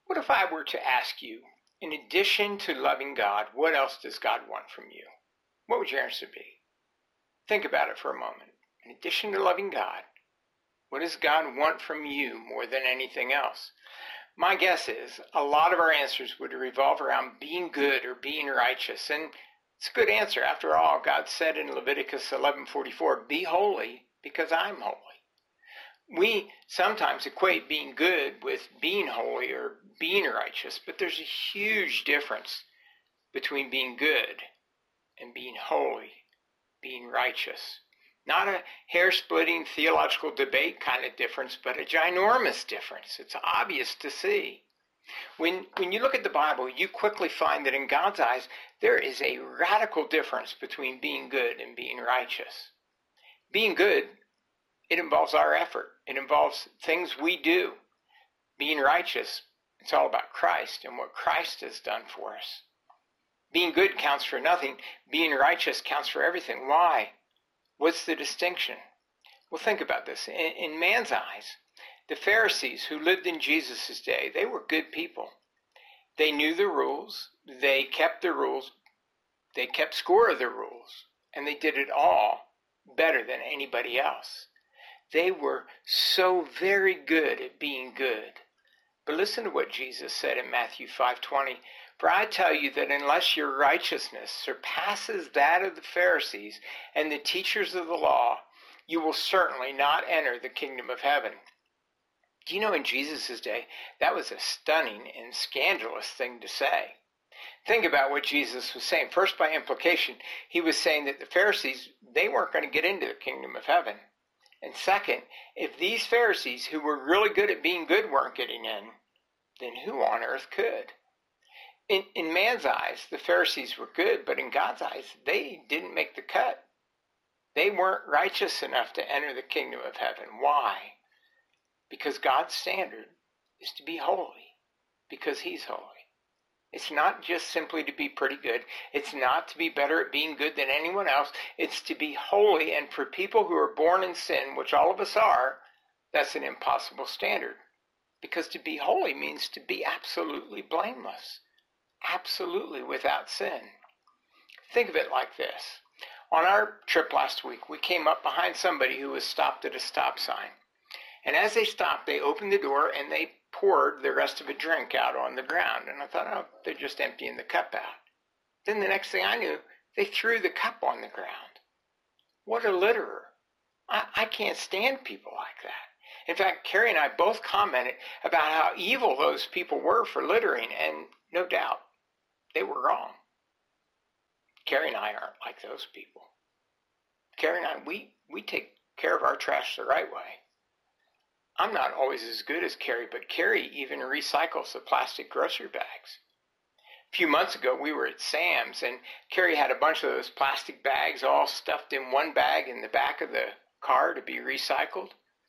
What if I were to ask you, in addition to loving God, what else does God want from you? What would your answer be? Think about it for a moment. In addition to loving God, what does God want from you more than anything else? My guess is a lot of our answers would revolve around being good or being righteous. And it's a good answer. After all, God said in Leviticus 11:44, "Be holy because I'm holy." We sometimes equate being good with being holy or being righteous, but there's a huge difference between being good and being holy, being righteous. Not a hair-splitting theological debate kind of difference, but a ginormous difference. It's obvious to see. When you look at the Bible, you quickly find that in God's eyes, there is a radical difference between being good and being righteous. Being good, it involves our effort. It involves things we do. Being righteous, it's all about Christ and what Christ has done for us. Being good counts for nothing. Being righteous counts for everything. Why? What's the distinction? Well, think about this. In man's eyes, the Pharisees who lived in Jesus' day, they were good people. They knew the rules. They kept the rules. They kept score of the rules. And they did it all better than anybody else. They were so very good at being good. But listen to what Jesus said in Matthew 5:20. "For I tell you that unless your righteousness surpasses that of the Pharisees and the teachers of the law, you will certainly not enter the kingdom of heaven." Do you know in Jesus' day, that was a stunning and scandalous thing to say. Think about what Jesus was saying. First, by implication, he was saying that the Pharisees, they weren't going to get into the kingdom of heaven. And second, if these Pharisees who were really good at being good weren't getting in, then who on earth could? In man's eyes, the Pharisees were good, but in God's eyes, they didn't make the cut. They weren't righteous enough to enter the kingdom of heaven. Why? Because God's standard is to be holy, because he's holy. It's not just simply to be pretty good. It's not to be better at being good than anyone else. It's to be holy, and for people who are born in sin, which all of us are, that's an impossible standard. Because to be holy means to be absolutely blameless, absolutely without sin. Think of it like this. On our trip last week, we came up behind somebody who was stopped at a stop sign. And as they stopped, they opened the door and they poured the rest of a drink out on the ground. And I thought, oh, they're just emptying the cup out. Then the next thing I knew, they threw the cup on the ground. What a litterer. I can't stand people like that. In fact, Carrie and I both commented about how evil those people were for littering, and no doubt, they were wrong. Carrie and I aren't like those people. Carrie and I, we take care of our trash the right way. I'm not always as good as Carrie, but Carrie even recycles the plastic grocery bags. A few months ago, we were at Sam's, and Carrie had a bunch of those plastic bags all stuffed in one bag in the back of the car to be recycled.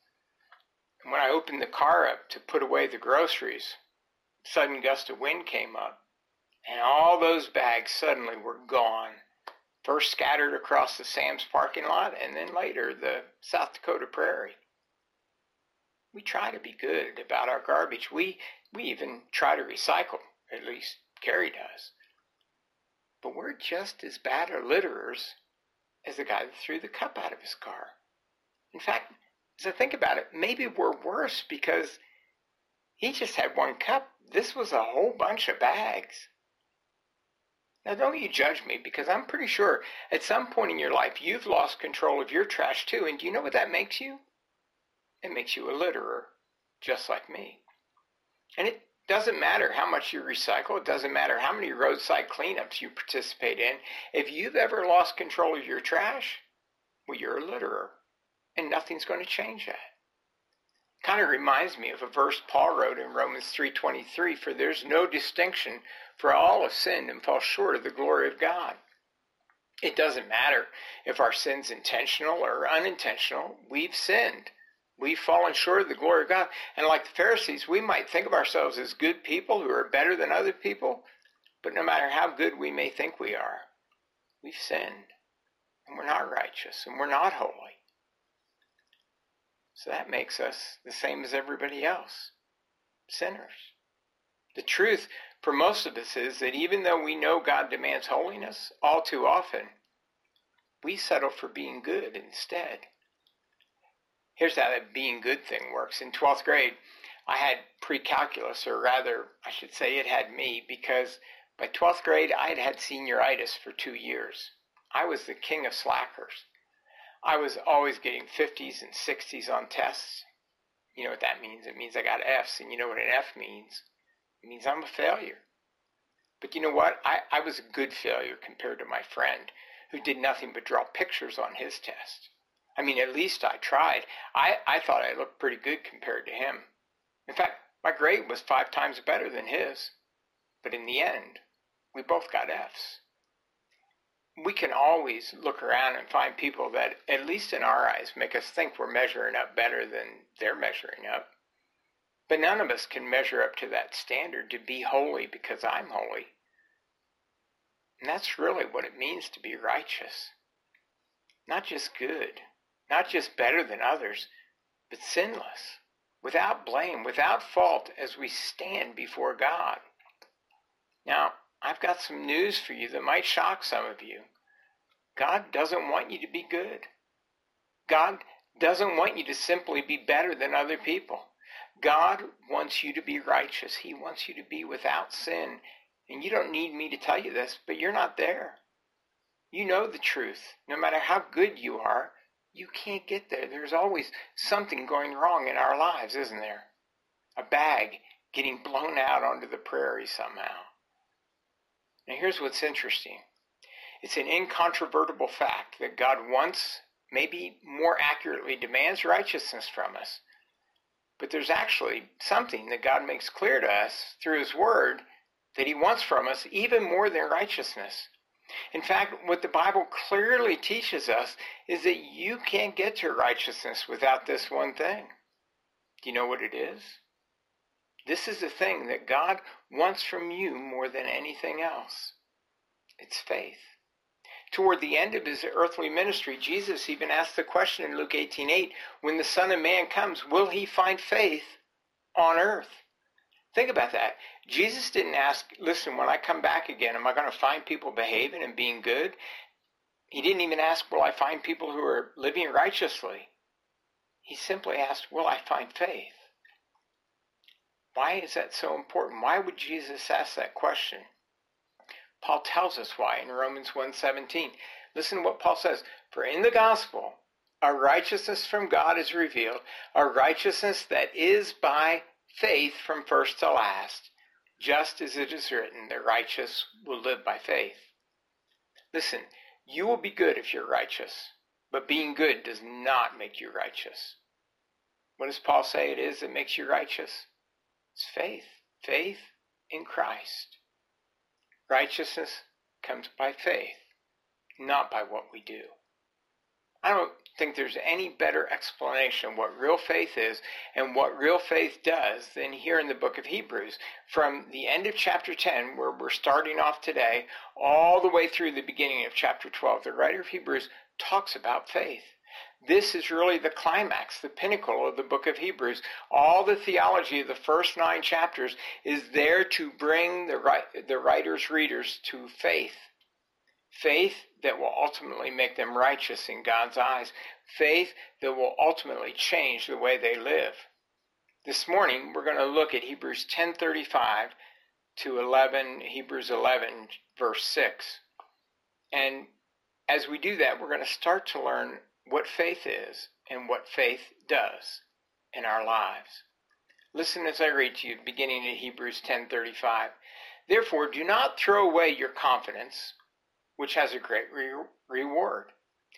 And when I opened the car up to put away the groceries, a sudden gust of wind came up, and all those bags suddenly were gone. First scattered across the Sam's parking lot, and then later the South Dakota prairie. We try to be good about our garbage. We even try to recycle, at least Carrie does. But we're just as bad or litterers as the guy that threw the cup out of his car. In fact, as I think about it, maybe we're worse because he just had one cup. This was a whole bunch of bags. Now, don't you judge me, because I'm pretty sure at some point in your life you've lost control of your trash too. And do you know what that makes you? It makes you a litterer, just like me. And it doesn't matter how much you recycle. It doesn't matter how many roadside cleanups you participate in. If you've ever lost control of your trash, well, you're a litterer, and nothing's going to change that. Kind of reminds me of a verse Paul wrote in Romans 3:23, "For there's no distinction, for all have sinned and fall short of the glory of God." It doesn't matter if our sin's intentional or unintentional. We've sinned. We've fallen short of the glory of God. And like the Pharisees, we might think of ourselves as good people who are better than other people, but no matter how good we may think we are, we've sinned, and we're not righteous, and we're not holy. So that makes us the same as everybody else, sinners. The truth for most of us is that even though we know God demands holiness, all too often, we settle for being good instead. Here's how that being good thing works. In 12th grade, I had pre-calculus, or rather, I should say it had me, because by 12th grade, I had had senioritis for 2 years. I was the king of slackers. I was always getting 50s and 60s on tests. You know what that means? It means I got Fs, and you know what an F means? It means I'm a failure. But you know what? I was a good failure compared to my friend, who did nothing but draw pictures on his test. I mean, at least I tried. I thought I looked pretty good compared to him. In fact, my grade was 5 times better than his. But in the end, we both got Fs. We can always look around and find people that, at least in our eyes, make us think we're measuring up better than they're measuring up. But none of us can measure up to that standard to be holy because I'm holy. And that's really what it means to be righteous. Not just good, not just better than others, but sinless, without blame, without fault as we stand before God. Now, I've got some news for you that might shock some of you. God doesn't want you to be good. God doesn't want you to simply be better than other people. God wants you to be righteous. He wants you to be without sin. And you don't need me to tell you this, but you're not there. You know the truth. No matter how good you are, you can't get there. There's always something going wrong in our lives, isn't there? A bag getting blown out onto the prairie somehow. Now here's what's interesting. It's an incontrovertible fact that God wants, maybe more accurately demands, righteousness from us. But there's actually something that God makes clear to us through His Word that He wants from us even more than righteousness. In fact, what the Bible clearly teaches us is that you can't get to righteousness without this one thing. Do you know what it is? This is the thing that God wants from you more than anything else. It's faith. Toward the end of His earthly ministry, Jesus even asked the question in Luke 18:8, when the Son of Man comes, will He find faith on earth? Think about that. Jesus didn't ask, listen, when I come back again, am I going to find people behaving and being good? He didn't even ask, will I find people who are living righteously? He simply asked, will I find faith? Why is that so important? Why would Jesus ask that question? Paul tells us why in Romans 1:17. Listen to what Paul says. For in the gospel, our righteousness from God is revealed, our righteousness that is by faith from first to last, just as it is written, the righteous will live by faith. Listen, you will be good if you're righteous, but being good does not make you righteous. What does Paul say it is that makes you righteous? It's faith. Faith in Christ. Righteousness comes by faith, not by what we do. I don't think there's any better explanation of what real faith is and what real faith does than here in the book of Hebrews. From the end of chapter 10, where we're starting off today, all the way through the beginning of chapter 12, the writer of Hebrews talks about faith. This is really the climax, the pinnacle of the book of Hebrews. All the theology of the first 9 chapters is there to bring the writer's readers to faith. Faith that will ultimately make them righteous in God's eyes. Faith that will ultimately change the way they live. This morning, we're going to look at Hebrews 10:35 to 11, Hebrews 11, verse 6. And as we do that, we're going to start to learn what faith is and what faith does in our lives. Listen as I read to you, beginning at Hebrews 10:35. Therefore, do not throw away your confidence, which has a great reward.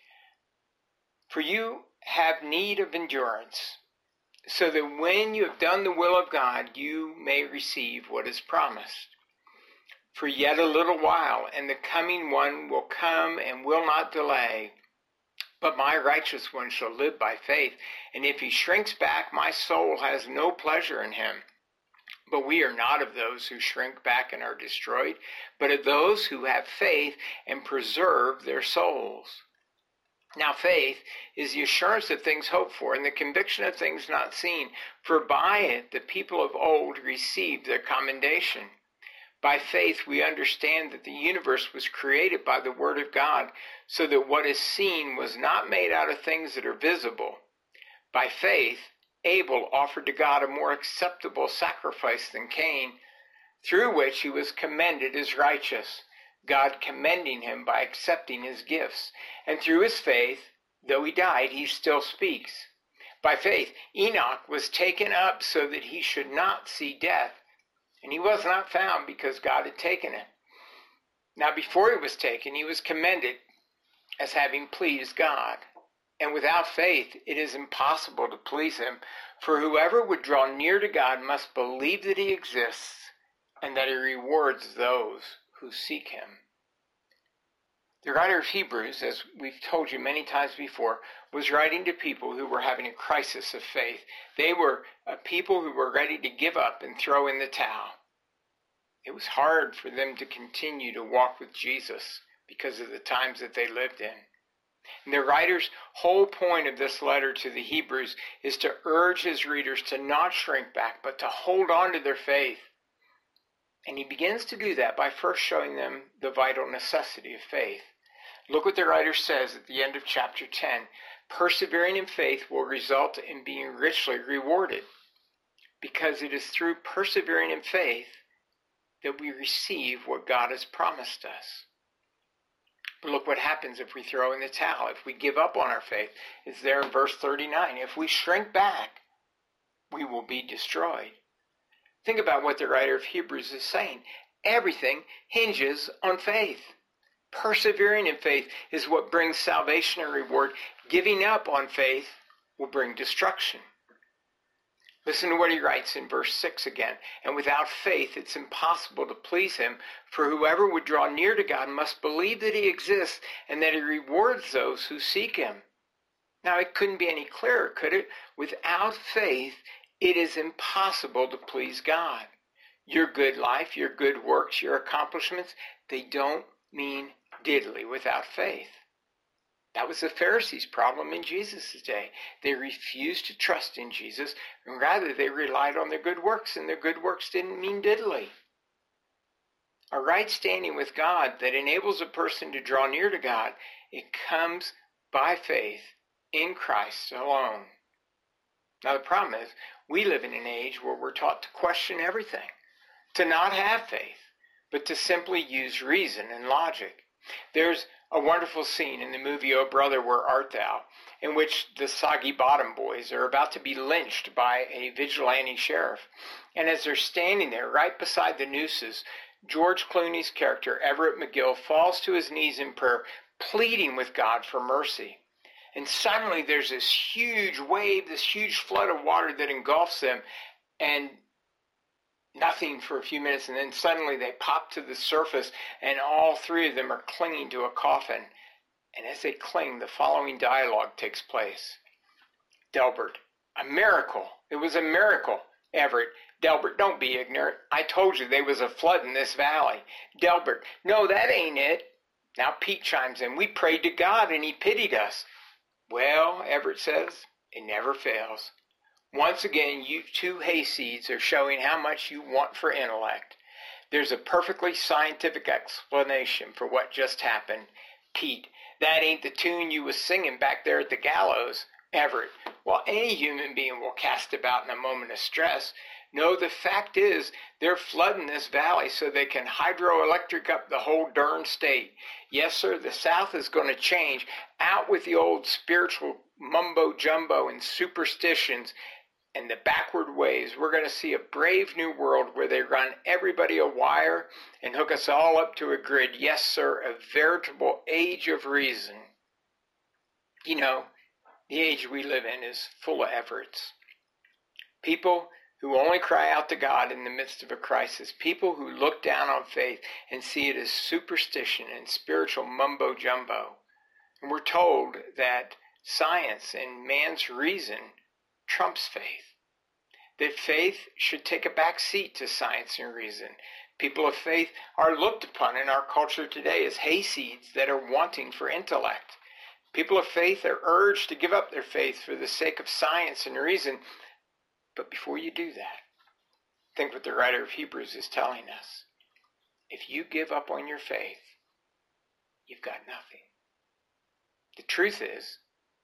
For you have need of endurance, so that when you have done the will of God, you may receive what is promised. For yet a little while, and the coming one will come and will not delay. But my righteous one shall live by faith, and if he shrinks back, my soul has no pleasure in him. But we are not of those who shrink back and are destroyed, but of those who have faith and preserve their souls. Now faith is the assurance of things hoped for and the conviction of things not seen, for by it the people of old received their commendation. By faith we understand that the universe was created by the word of God, so that what is seen was not made out of things that are visible. By faith Abel offered to God a more acceptable sacrifice than Cain, through which he was commended as righteous, God commending him by accepting his gifts. And through his faith, though he died, he still speaks. By faith, Enoch was taken up so that he should not see death, and he was not found because God had taken him. Now before he was taken, he was commended as having pleased God. And without faith, it is impossible to please him, for whoever would draw near to God must believe that he exists and that he rewards those who seek him. The writer of Hebrews, as we've told you many times before, was writing to people who were having a crisis of faith. They were people who were ready to give up and throw in the towel. It was hard for them to continue to walk with Jesus because of the times that they lived in. And the writer's whole point of this letter to the Hebrews is to urge his readers to not shrink back, but to hold on to their faith. And he begins to do that by first showing them the vital necessity of faith. Look what the writer says at the end of chapter 10. Persevering in faith will result in being richly rewarded, because it is through persevering in faith that we receive what God has promised us. But look what happens if we throw in the towel, if we give up on our faith. It's there in verse 39. If we shrink back, we will be destroyed. Think about what the writer of Hebrews is saying. Everything hinges on faith. Persevering in faith is what brings salvation and reward. Giving up on faith will bring destruction. Listen to what he writes in verse 6 again. And without faith it's impossible to please him, for whoever would draw near to God must believe that he exists and that he rewards those who seek him. Now it couldn't be any clearer, could it? Without faith it is impossible to please God. Your good life, your good works, your accomplishments, they don't mean diddly without faith. That was the Pharisees' problem in Jesus' day. They refused to trust in Jesus, and rather they relied on their good works, and their good works didn't mean diddly. A right standing with God that enables a person to draw near to God, it comes by faith in Christ alone. Now the problem is, we live in an age where we're taught to question everything, to not have faith, but to simply use reason and logic. There's a wonderful scene in the movie Oh Brother, Where Art Thou, in which the Soggy Bottom Boys are about to be lynched by a vigilante sheriff. And as they're standing there right beside the nooses, George Clooney's character, Everett McGill, falls to his knees in prayer, pleading with God for mercy. And suddenly there's this huge wave, this huge flood of water that engulfs them, and nothing for a few minutes, and then suddenly they pop to the surface, and all three of them are clinging to a coffin. And as they cling, the following dialogue takes place. Delbert, a miracle. It was a miracle. Everett, Delbert, don't be ignorant. I told you there was a flood in this valley. Delbert, no, that ain't it. Now Pete chimes in. We prayed to God, and he pitied us. Well, Everett says, it never fails. Once again, you two hayseeds are showing how much you want for intellect. There's a perfectly scientific explanation for what just happened. Pete, that ain't the tune you was singing back there at the gallows. Everett, well, any human being will cast about in a moment of stress. No, the fact is, they're flooding this valley so they can hydroelectric up the whole darn state. Yes, sir, the South is going to change. Out with the old spiritual mumbo-jumbo and superstitions and the backward ways. We're going to see a brave new world where they run everybody a wire and hook us all up to a grid. Yes, sir, a veritable age of reason. You know, the age we live in is full of efforts. People who only cry out to God in the midst of a crisis. People who look down on faith and see it as superstition and spiritual mumbo-jumbo. And we're told that science and man's reason trumps faith. That faith should take a back seat to science and reason. People of faith are looked upon in our culture today as hayseeds that are wanting for intellect. People of faith are urged to give up their faith for the sake of science and reason. But before you do that, think what the writer of Hebrews is telling us. If you give up on your faith, you've got nothing. The truth is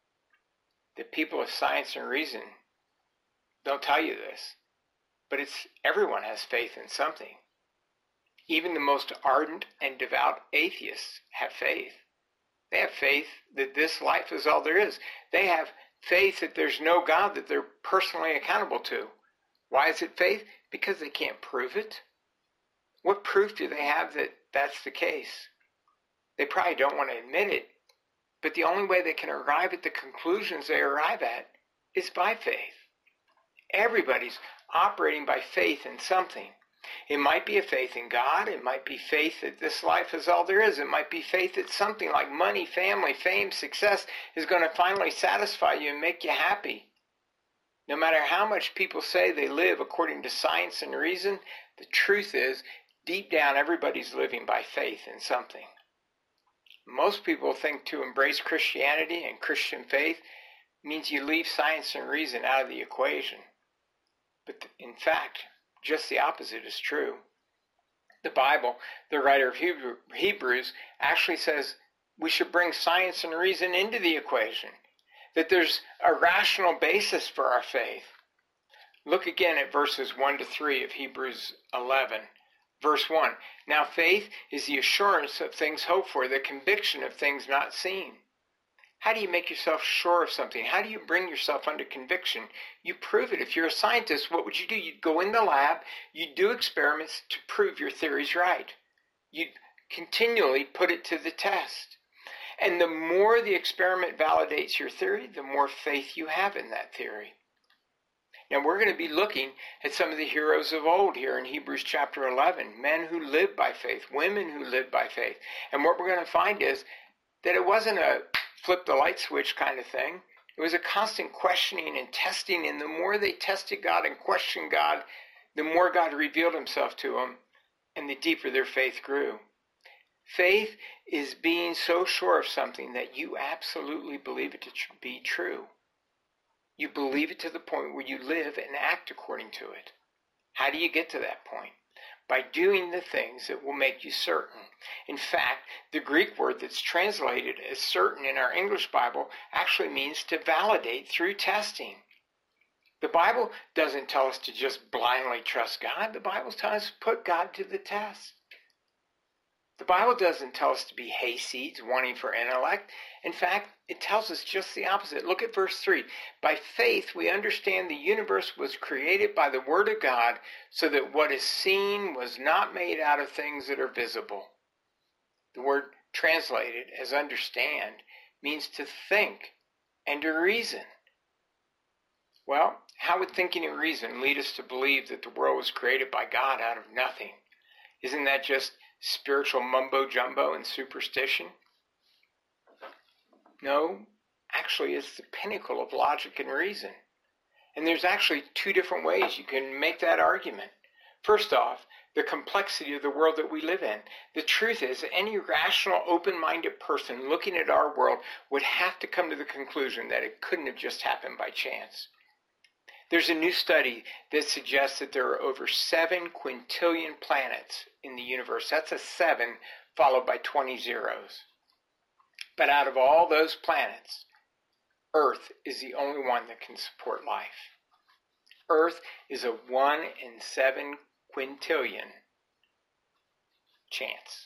that people of science and reason don't tell you this, but everyone has faith in something. Even the most ardent and devout atheists have faith. They have faith that this life is all there is. They have faith that there's no God that they're personally accountable to. Why is it faith? Because they can't prove it. What proof do they have that that's the case? They probably don't want to admit it, but the only way they can arrive at the conclusions they arrive at is by faith. Everybody's operating by faith in something. It might be a faith in God. It might be faith that this life is all there is. It might be faith that something like money, family, fame, success is going to finally satisfy you and make you happy. No matter how much people say they live according to science and reason, the truth is, deep down, everybody's living by faith in something. Most people think to embrace Christianity and Christian faith means you leave science and reason out of the equation. But in fact, just the opposite is true. The Bible, the writer of Hebrews, actually says we should bring science and reason into the equation, that there's a rational basis for our faith. Look again at verses 1 to 3 of Hebrews 11. Verse 1, now faith is the assurance of things hoped for, the conviction of things not seen. How do you make yourself sure of something? How do you bring yourself under conviction? You prove it. If you're a scientist, what would you do? You'd go in the lab, you'd do experiments to prove your theory's right. You'd continually put it to the test. And the more the experiment validates your theory, the more faith you have in that theory. Now we're going to be looking at some of the heroes of old here in Hebrews chapter 11, men who lived by faith, women who lived by faith. And what we're going to find is that it wasn't a flip the light switch kind of thing. It was a constant questioning and testing, and the more they tested God and questioned God, the more God revealed himself to them, and the deeper their faith grew. Faith is being so sure of something that you absolutely believe it to be true. You believe it to the point where you live and act according to it. How do you get to that point? By doing the things that will make you certain. In fact, the Greek word that's translated as certain in our English Bible actually means to validate through testing. The Bible doesn't tell us to just blindly trust God. The Bible tells us to put God to the test. The Bible doesn't tell us to be hayseeds wanting for intellect. In fact, it tells us just the opposite. Look at verse 3. By faith, we understand the universe was created by the Word of God, so that what is seen was not made out of things that are visible. The word translated as understand means to think and to reason. Well, how would thinking and reason lead us to believe that the world was created by God out of nothing? Isn't that just spiritual mumbo-jumbo and superstition? No, actually it's the pinnacle of logic and reason. And there's actually two different ways you can make that argument. First off, the complexity of the world that we live in. The truth is that any rational, open-minded person looking at our world would have to come to the conclusion that it couldn't have just happened by chance. There's a new study that suggests that there are over 7 quintillion planets in the universe. That's a 7 followed by 20 zeros. But out of all those planets, Earth is the only one that can support life. Earth is a 1 in 7 quintillion chance.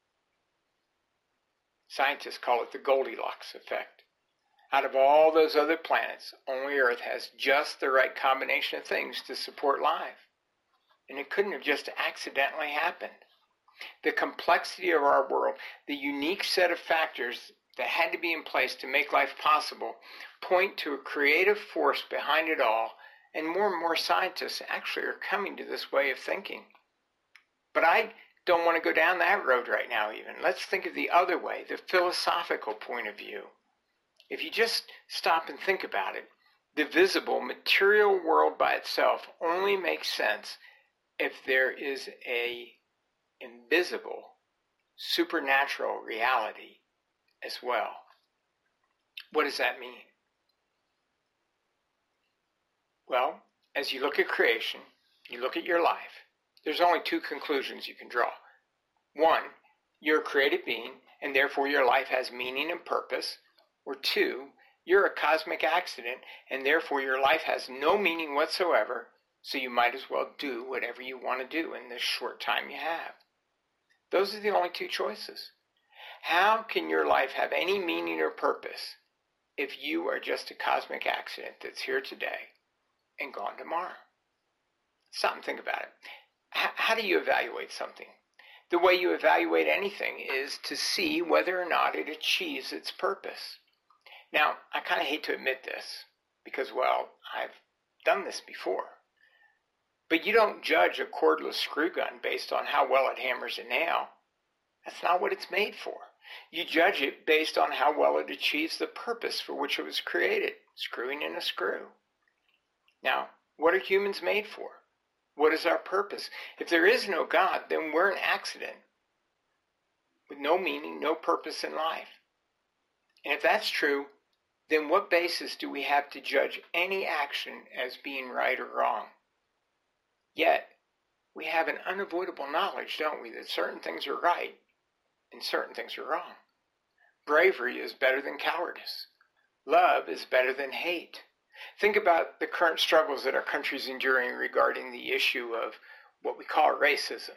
Scientists call it the Goldilocks effect. Out of all those other planets, only Earth has just the right combination of things to support life. And it couldn't have just accidentally happened. The complexity of our world, the unique set of factors that had to be in place to make life possible, point to a creative force behind it all, and more scientists actually are coming to this way of thinking. But I don't want to go down that road right now even. Let's think of the other way, the philosophical point of view. If you just stop and think about it, the visible, material world by itself only makes sense if there is an invisible, supernatural reality as well. What does that mean? Well, as you look at creation, you look at your life, there's only two conclusions you can draw. One, you're a created being, and therefore your life has meaning and purpose. Or two, you're a cosmic accident, and therefore your life has no meaning whatsoever, so you might as well do whatever you want to do in this short time you have. Those are the only two choices. How can your life have any meaning or purpose if you are just a cosmic accident that's here today and gone tomorrow? Stop and think about it. How do you evaluate something? The way you evaluate anything is to see whether or not it achieves its purpose. Now, I kind of hate to admit this because, well, I've done this before. But you don't judge a cordless screw gun based on how well it hammers a nail. That's not what it's made for. You judge it based on how well it achieves the purpose for which it was created, screwing in a screw. Now, what are humans made for? What is our purpose? If there is no God, then we're an accident with no meaning, no purpose in life. And if that's true, then what basis do we have to judge any action as being right or wrong? Yet, we have an unavoidable knowledge, don't we, that certain things are right and certain things are wrong. Bravery is better than cowardice. Love is better than hate. Think about the current struggles that our country is enduring regarding the issue of what we call racism.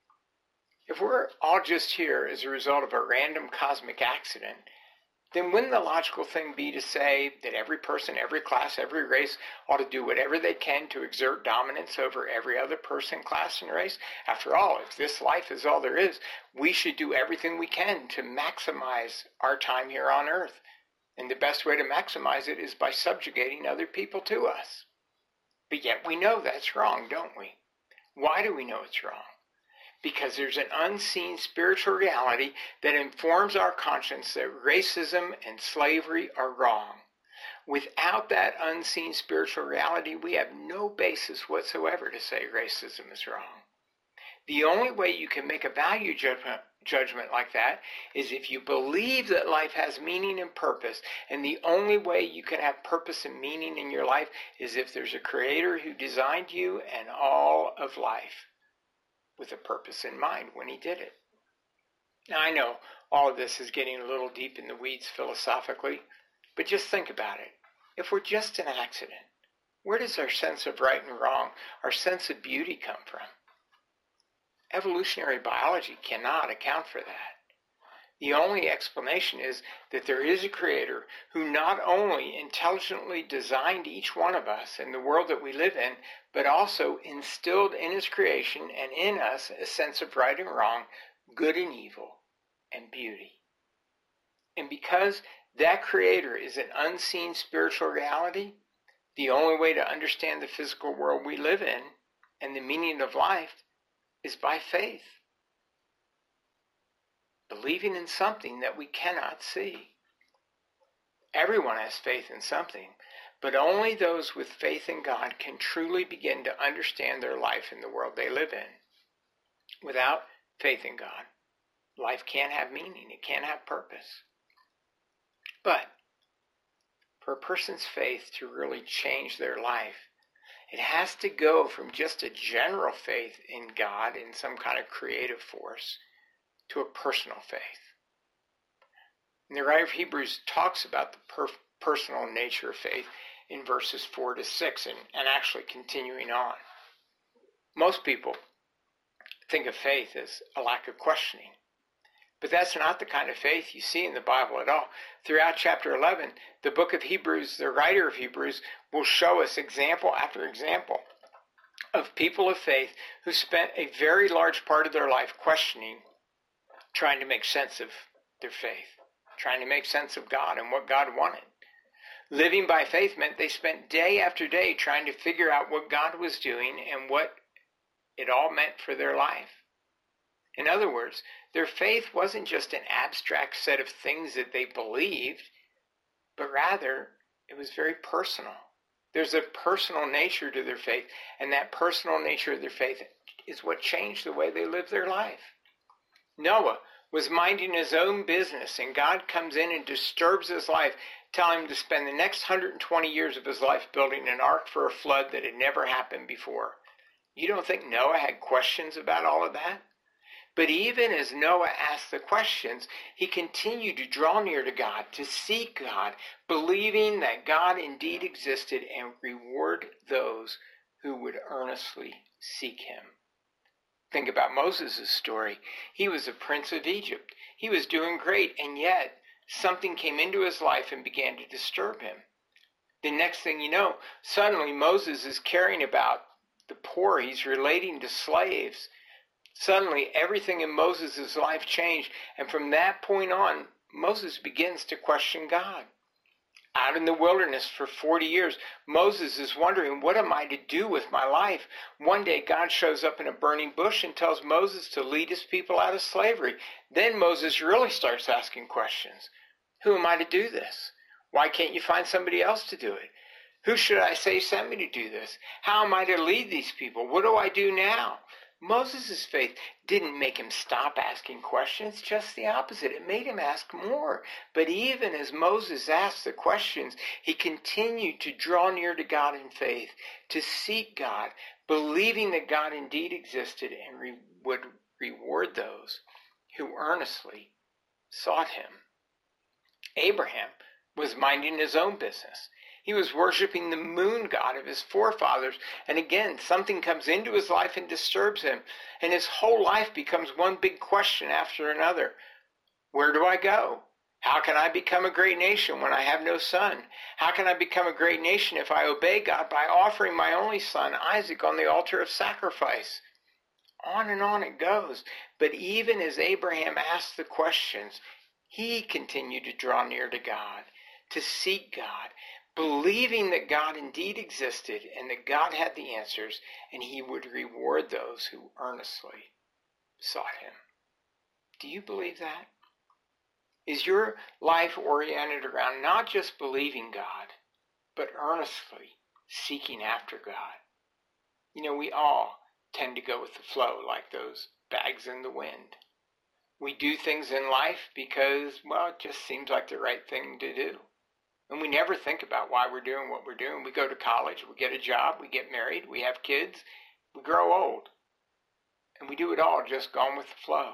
If we're all just here as a result of a random cosmic accident, then wouldn't the logical thing be to say that every person, every class, every race ought to do whatever they can to exert dominance over every other person, class, and race? After all, if this life is all there is, we should do everything we can to maximize our time here on earth. And the best way to maximize it is by subjugating other people to us. But yet we know that's wrong, don't we? Why do we know it's wrong? Because there's an unseen spiritual reality that informs our conscience that racism and slavery are wrong. Without that unseen spiritual reality, we have no basis whatsoever to say racism is wrong. The only way you can make a value judgment like that is if you believe that life has meaning and purpose, and the only way you can have purpose and meaning in your life is if there's a creator who designed you and all of life with a purpose in mind when he did it. Now, I know all of this is getting a little deep in the weeds philosophically, but just think about it. If we're just an accident, where does our sense of right and wrong, our sense of beauty come from? Evolutionary biology cannot account for that. The only explanation is that there is a creator who not only intelligently designed each one of us and the world that we live in, but also instilled in his creation and in us a sense of right and wrong, good and evil, and beauty. And because that creator is an unseen spiritual reality, the only way to understand the physical world we live in and the meaning of life is by faith. Believing in something that we cannot see. Everyone has faith in something, but only those with faith in God can truly begin to understand their life in the world they live in. Without faith in God, life can't have meaning, it can't have purpose. But for a person's faith to really change their life, it has to go from just a general faith in God, in some kind of creative force, to a personal faith. And the writer of Hebrews talks about the personal nature of faith in verses 4 to 6 and actually continuing on. Most people think of faith as a lack of questioning, but that's not the kind of faith you see in the Bible at all. Throughout chapter 11, the book of Hebrews, the writer of Hebrews, will show us example after example of people of faith who spent a very large part of their life questioning, trying to make sense of their faith, trying to make sense of God and what God wanted. Living by faith meant they spent day after day trying to figure out what God was doing and what it all meant for their life. In other words, their faith wasn't just an abstract set of things that they believed, but rather it was very personal. There's a personal nature to their faith, and that personal nature of their faith is what changed the way they lived their life. Noah was minding his own business, and God comes in and disturbs his life, telling him to spend the next 120 years of his life building an ark for a flood that had never happened before. You don't think Noah had questions about all of that? But even as Noah asked the questions, he continued to draw near to God, to seek God, believing that God indeed existed and reward those who would earnestly seek him. Think about Moses' story. He was a prince of Egypt. He was doing great, and yet something came into his life and began to disturb him. The next thing you know, suddenly Moses is caring about the poor. He's relating to slaves. Suddenly, everything in Moses' life changed, and from that point on, Moses begins to question God. Out in the wilderness for 40 years, Moses is wondering, what am I to do with my life? One day, God shows up in a burning bush and tells Moses to lead his people out of slavery. Then Moses really starts asking questions. Who am I to do this? Why can't you find somebody else to do it? Who should I say sent me to do this? How am I to lead these people? What do I do now? Moses' faith didn't make him stop asking questions, just the opposite. It made him ask more. But even as Moses asked the questions, he continued to draw near to God in faith, to seek God, believing that God indeed existed and would reward those who earnestly sought him. Abraham was minding his own business. He was worshiping the moon god of his forefathers. And again, something comes into his life and disturbs him. And his whole life becomes one big question after another. Where do I go? How can I become a great nation when I have no son? How can I become a great nation if I obey God by offering my only son, Isaac, on the altar of sacrifice? On and on it goes. But even as Abraham asked the questions, he continued to draw near to God, to seek God, believing that God indeed existed and that God had the answers and he would reward those who earnestly sought him. Do you believe that? Is your life oriented around not just believing God, but earnestly seeking after God? You know, we all tend to go with the flow like those bags in the wind. We do things in life because, well, it just seems like the right thing to do. And we never think about why we're doing what we're doing. We go to college, we get a job, we get married, we have kids, we grow old. And we do it all just going with the flow.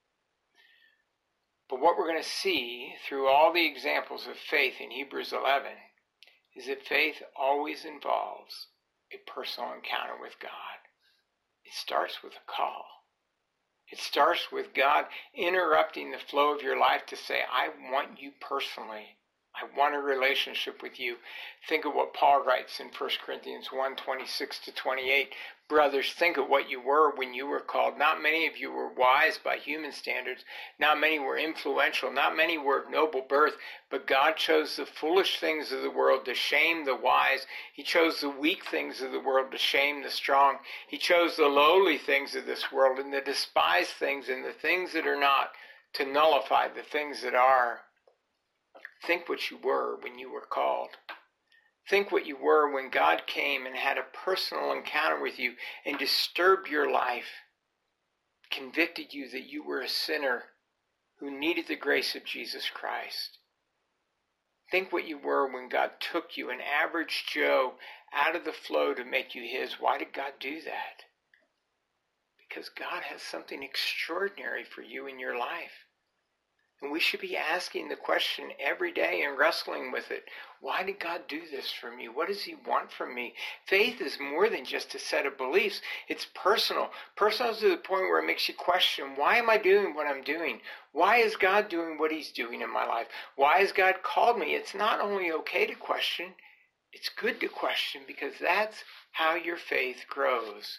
But what we're going to see through all the examples of faith in Hebrews 11 is that faith always involves a personal encounter with God. It starts with a call. It starts with God interrupting the flow of your life to say, I want you personally. I want a relationship with you. Think of what Paul writes in 1 Corinthians 1:26-28. Brothers, think of what you were when you were called. Not many of you were wise by human standards. Not many were influential. Not many were of noble birth. But God chose the foolish things of the world to shame the wise. He chose the weak things of the world to shame the strong. He chose the lowly things of this world and the despised things and the things that are not to nullify the things that are. Think what you were when you were called. Think what you were when God came and had a personal encounter with you and disturbed your life, convicted you that you were a sinner who needed the grace of Jesus Christ. Think what you were when God took you, an average Joe, out of the flow to make you his. Why did God do that? Because God has something extraordinary for you in your life. And we should be asking the question every day and wrestling with it. Why did God do this for me? What does he want from me? Faith is more than just a set of beliefs. It's personal. Personal to the point where it makes you question, why am I doing what I'm doing? Why is God doing what he's doing in my life? Why has God called me? It's not only okay to question, it's good to question because that's how your faith grows.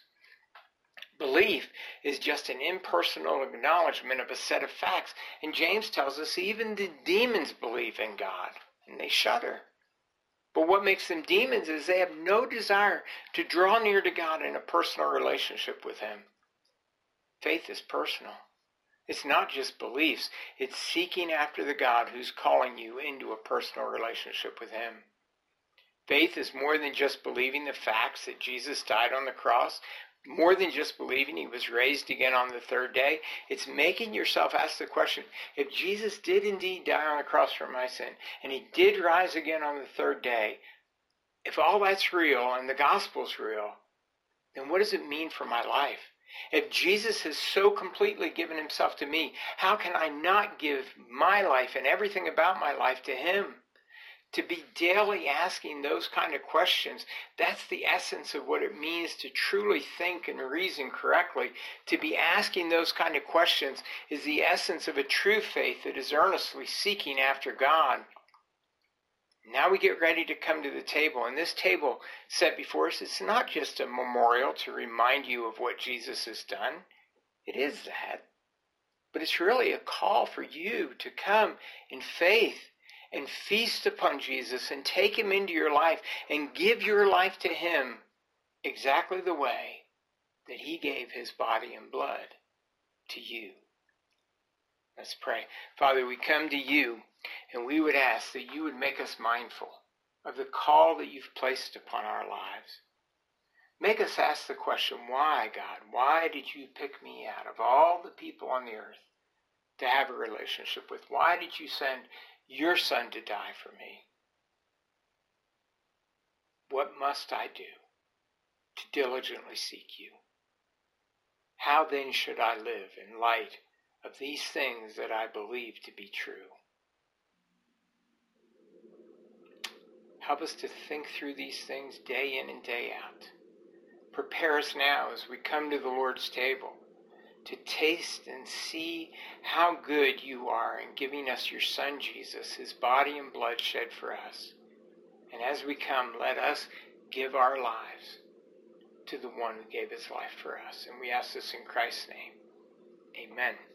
Belief is just an impersonal acknowledgement of a set of facts. And James tells us even the demons believe in God, and they shudder. But what makes them demons is they have no desire to draw near to God in a personal relationship with him. Faith is personal. It's not just beliefs. It's seeking after the God who's calling you into a personal relationship with him. Faith is more than just believing the facts that Jesus died on the cross. more than just believing he was raised again on the third day. It's making yourself ask the question, if Jesus did indeed die on the cross for my sin, and he did rise again on the third day, if all that's real and the gospel's real, then what does it mean for my life? If Jesus has so completely given himself to me, how can I not give my life and everything about my life to him? To be daily asking those kind of questions, that's the essence of what it means to truly think and reason correctly. To be asking those kind of questions is the essence of a true faith that is earnestly seeking after God. Now we get ready to come to the table, and this table set before us, it's not just a memorial to remind you of what Jesus has done. It is that. But it's really a call for you to come in faith and feast upon Jesus and take him into your life and give your life to him exactly the way that he gave his body and blood to you. Let's pray. Father, we come to you and we would ask that you would make us mindful of the call that you've placed upon our lives. Make us ask the question, why, God? Why did you pick me out of all the people on the earth to have a relationship with? Why did you send your son to die for me? What must I do to diligently seek you? How then should I live in light of these things that I believe to be true? Help us to think through these things day in and day out. Prepare us now as we come to the Lord's table to taste and see how good you are in giving us your Son Jesus, his body and blood shed for us. And as we come, let us give our lives to the one who gave his life for us. And we ask this in Christ's name. Amen.